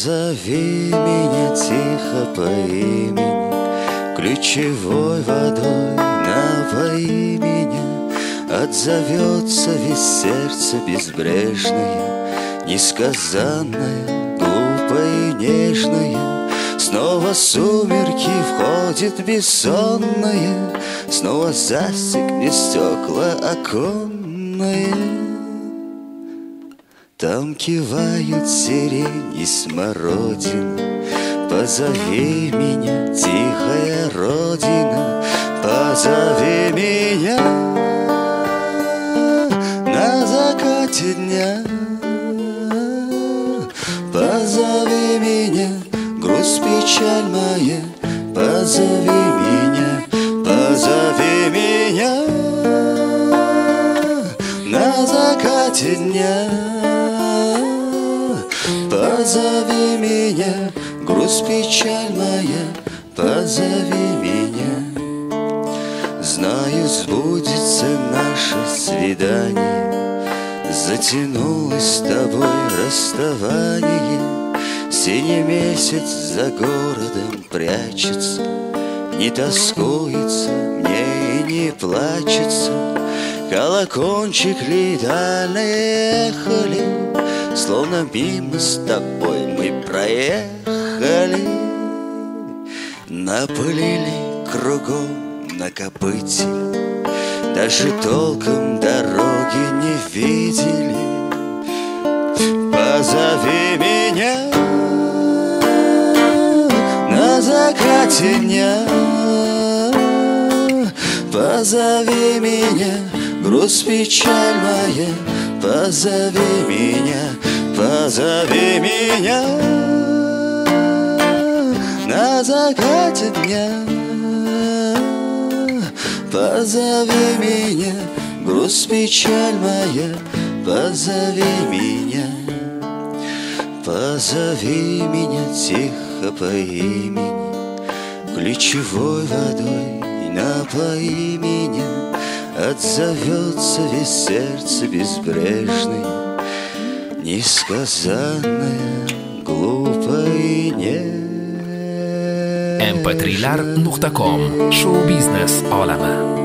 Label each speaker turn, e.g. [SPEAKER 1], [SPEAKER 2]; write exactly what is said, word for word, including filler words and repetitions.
[SPEAKER 1] Позови меня тихо по имени, ключевой водой напои меня. Отзовется весь сердце безбрежное, несказанное, глупое и нежное. Снова сумерки входит бессонное, снова застекли стекла оконные. Там кивают сирень и смородина. Позови меня, тихая родина, позови меня на закате дня. Позови меня, грусть, печаль моя, позови меня, позови меня на закате дня. Позови меня, грусть, печаль моя, позови меня. Знаю, сбудется наше свидание, затянулось с тобой расставание. Синий месяц за городом прячется, не тоскуется мне и не плачется. Колокольчик летальные ехали, словно мимо с тобой мы проехали. Напылили кругом на копыте, даже толком дороги не видели. Позови меня на закате дня. Позови меня, грусть, печаль моя, позови меня, позови меня на закате дня. Позови меня, грусть, печаль моя, позови меня. Позови меня тихо по имени, ключевой водой напои меня. Отзовется весь сердце безбрежное, несказанное, глупое и не.
[SPEAKER 2] em p thriller nuqta com Show Business olami.